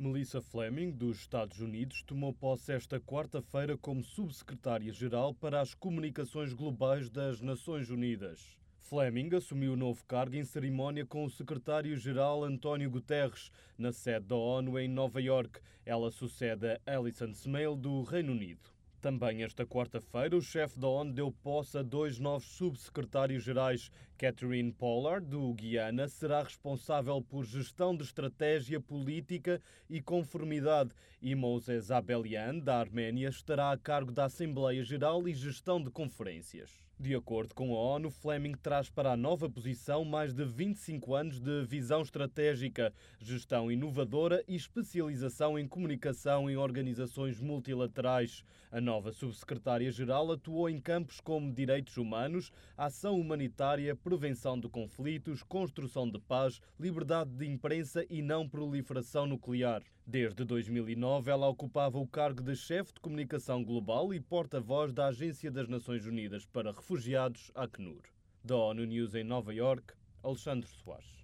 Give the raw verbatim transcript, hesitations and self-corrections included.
Melissa Fleming, dos Estados Unidos, tomou posse esta quarta-feira como subsecretária-geral para as comunicações globais das Nações Unidas. Fleming assumiu o novo cargo em cerimónia com o secretário-geral António Guterres, na sede da ONU em Nova Iorque. Ela sucede a Alison Smale, do Reino Unido. Também esta quarta-feira, o chefe da ONU deu posse a dois novos subsecretários-gerais. Catherine Pollard, do Guiana, será responsável por gestão de estratégia política e conformidade, e Moses Abelian, da Arménia, estará a cargo da Assembleia Geral e gestão de conferências. De acordo com a ONU, Fleming traz para a nova posição mais de vinte e cinco anos de visão estratégica, gestão inovadora e especialização em comunicação em organizações multilaterais. A nova subsecretária-geral atuou em campos como direitos humanos, ação humanitária, prevenção de conflitos, construção de paz, liberdade de imprensa e não proliferação nuclear. Desde dois mil e nove, ela ocupava o cargo de chefe de comunicação global e porta-voz da Agência das Nações Unidas para Refugiados, Acnur. Da ONU News em Nova Iorque, Alexandre Soares.